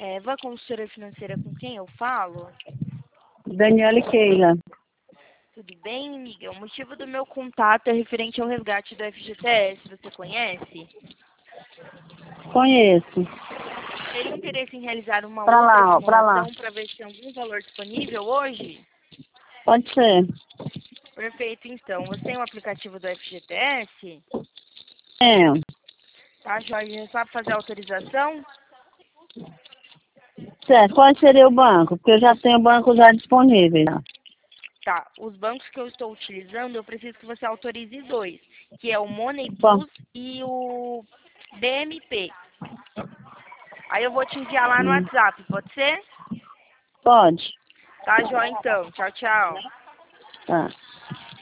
Eva, consultora financeira, com quem eu falo? Daniela e Keila. Tudo bem, amiga? O motivo do meu contato é referente ao resgate do FGTS. Você conhece? Conheço. Teria interesse em realizar uma Pra outra lá, ó, pra lá. simulação para ver se tem algum valor disponível hoje? Pode ser. Perfeito, então. Você tem o aplicativo do FGTS? É. Tá, Jorge? Já sabe fazer a autorização? Certo. Qual seria o banco? Porque eu já tenho o banco já disponível. Tá. Os bancos que eu estou utilizando, eu preciso que você autorize dois, que é o Money Bom, Plus e o BMP. Aí eu vou te enviar lá no WhatsApp, pode ser? pode. Tá, Jó, então. Tchau, tchau. Tá.